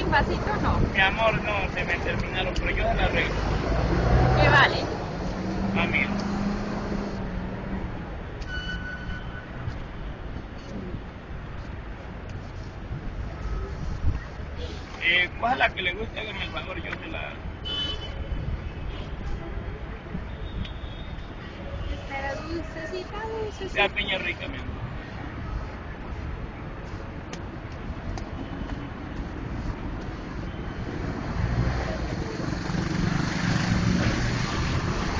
un vasito o no? Mi amor, no, se me terminaron, pero yo se la arreglo. ¿Qué vale? A 1000. ¿Cuál es la que le gusta? Hágame el favor, yo se la... Pero dulcecita, dulcecita. Sea piña rica, mi amor.